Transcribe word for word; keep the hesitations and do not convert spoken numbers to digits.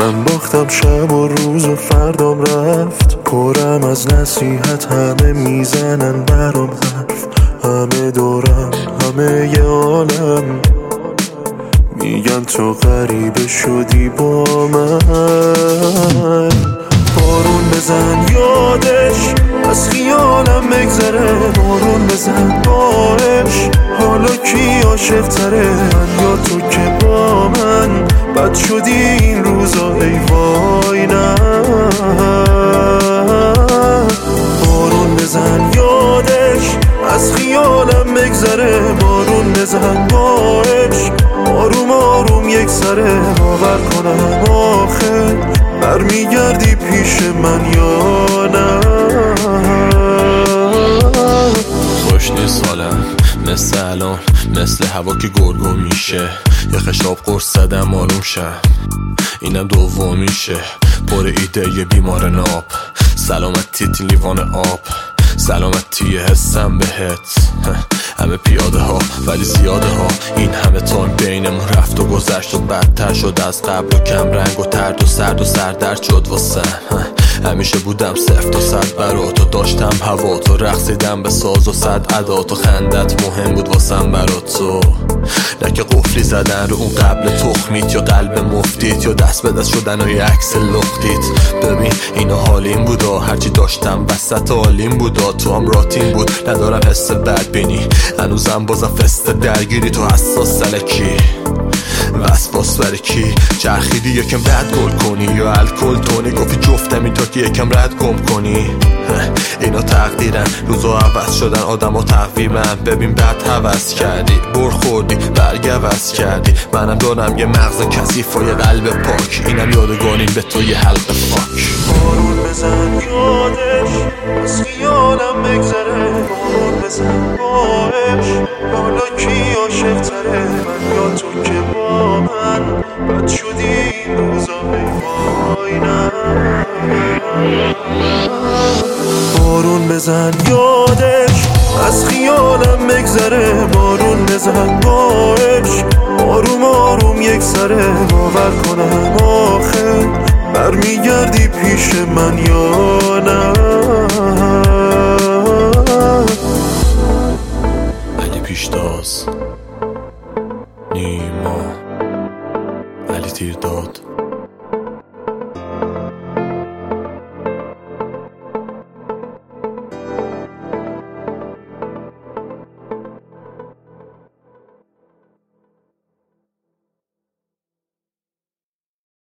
من باختم شب و روز و فردام رفت، پرم از نصیحت، همه میزنن برام حرف، همه دورم، همه ی عالم میگن تو غریبه شدی با من. بارون بزن یادش از خیالم بگذره، بارون بزن باش حالا کی عاشق تره، من یا تو که با من بد شدی این روزا ای وای نه. بارون بزن یادش از خیالم بگذره، بارون بزن باش آروم آروم یک سره، باور کنم آخه برمیگردی پیش من یا نه. خوش نیست حالم مثل الان، مثل هوا که گرگو میشه، یه خشاب قرص زدم آروم شم، اینم دوم میشه، پر ایده یه بیمار ناب، سلامتی لیوان آب، سلامتی حسم بهت، همه پیاده ها ولی زیاده ها، این همه تایم بینمون رفت و گذشت و بدتر شد از قبل و کم رنگ و ترد و سرد و سردرد شد واسم. همیشه بودم صفر تا صد برات و داشتم هوا تو، رقصیدم به ساز و صد عدات و خندت مهم بود واسم برات تو، نه که قفلی زدن رو اون قبل تخمیت یا قلب مفتیت یا دست به دست شدن و یه عکس لختیت. ببین اینا حالیم بودا، هرچی داشتم وسط حالیم بودا، تو هم راتین بود ندارم حس بد بینی، هنوزم بازم فست درگیری تو حساس سلکی وسواس برای کی چرخیدی یکم رد گل کنی یا الکل تونی، گفتی جفتم این تا که یکم رد گم کنی. اینا تقدیرن روزا عوض شدن آدم ها تقویمن، ببین بعد حوض کردی بر خوردی برگ عوض کردی، منم دارم یه مغز کثیف و یه قلب پاک، اینم یادگانیم به تو یه حلق فاک. بارون بزن یادش از خیالم بگذره، بارون بزن باش حالا کی عاشق تره، من یا تو که با من بد شدی این روزا ای وای نه. بارون بزن یادش از خیالم بگذره، بارون بزن باش آروم آروم یک سره، باور کنم آخه برمیگردی پیش من یا نه. علی پیشتاز، نیما، علی تیرداد.